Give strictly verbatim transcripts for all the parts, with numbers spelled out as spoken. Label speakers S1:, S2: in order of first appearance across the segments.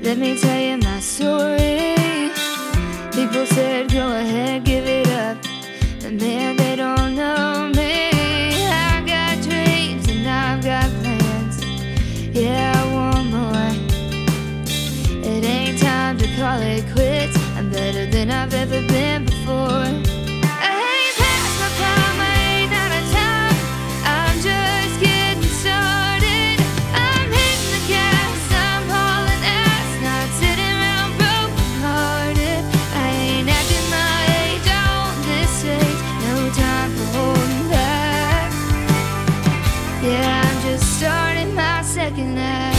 S1: Let me tell you my story. People said go ahead, give it up, but man, they don't know me. I got dreams and I've got plans. Yeah, I want more. It ain't time to call it quits. I'm better than I've ever been before. I ain't past my prime, I ain't out of time. I'm just getting started. I'm hitting the gas, I'm hauling ass, not sitting around broken hearted. I ain't acting my age on this stage, no time for holding back. Yeah, I'm just starting my second act.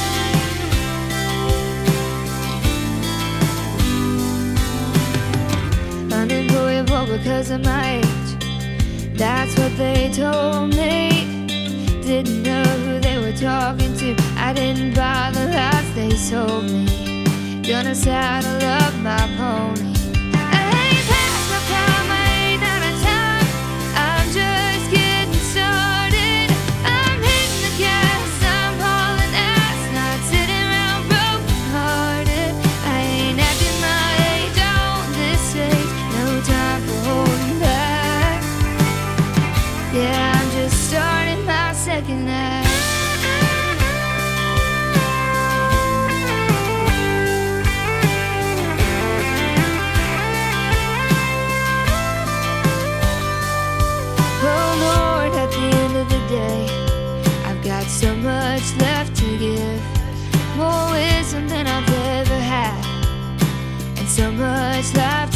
S1: Unemployable because of my age, that's what they told me. Didn't know who they were talking to, I didn't buy the lies they sold me. Gonna saddle up my pony. I ain't past my prime, I ain't out of time. I'm just getting started. I'm hitting the gas, I'm hauling ass, not sitting around broken hearted. I ain't acting my age on this stage, no time for holding back. Yeah, I'm just starting my second act. Oh Lord, at the end of the day, I've got so much left to give. More wisdom than I've ever had, and so much life